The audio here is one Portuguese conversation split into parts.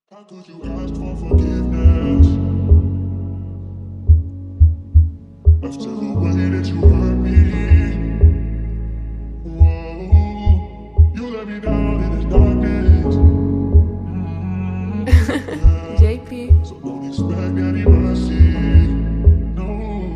How could you ask for forgiveness after the way that you hurt me? Whoa, you let me down in this darkness. JP. So don't expect any mercy. No.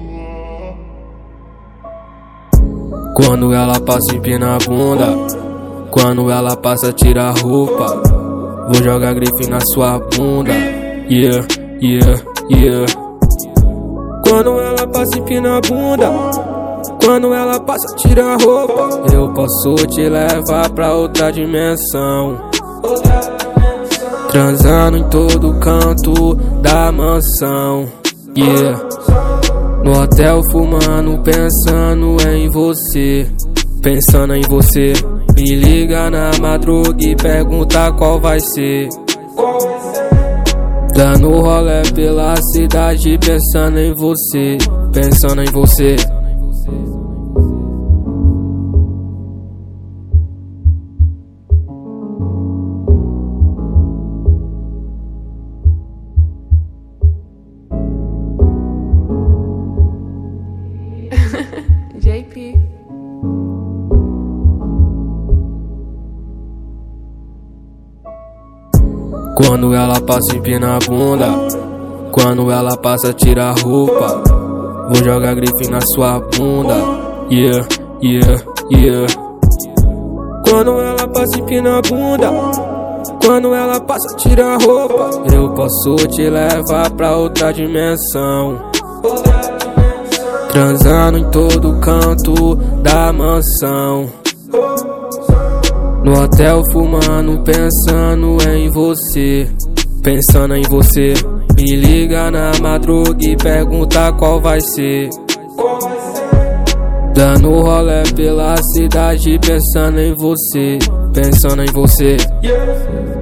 Quando ela passa, empina a bunda. Quando ela passa, tira a roupa. Vou jogar grife na sua bunda. Yeah, yeah, yeah. Quando ela passa, empina a bunda. Quando ela passa, tira a roupa. Eu posso te levar pra outra dimensão. Transando em todo canto da mansão. Yeah. No hotel fumando, pensando em você. Pensando em você. Me liga na madruga e pergunta qual vai ser. Dando rolê pela cidade, pensando em você. Pensando em você. JP. Quando ela passa, empina a bunda. Quando ela passa, tira a roupa. Vou jogar grife na sua bunda. Yeah, yeah, yeah. Quando ela passa, empina a bunda. Quando ela passa, tira a roupa. Eu posso te levar pra outra dimensão. Transando em todo canto da mansão. No hotel fumando, pensando em você. Pensando em você. Me liga na madruga e pergunta qual vai ser. Dando rolê pela cidade, pensando em você. Pensando em você.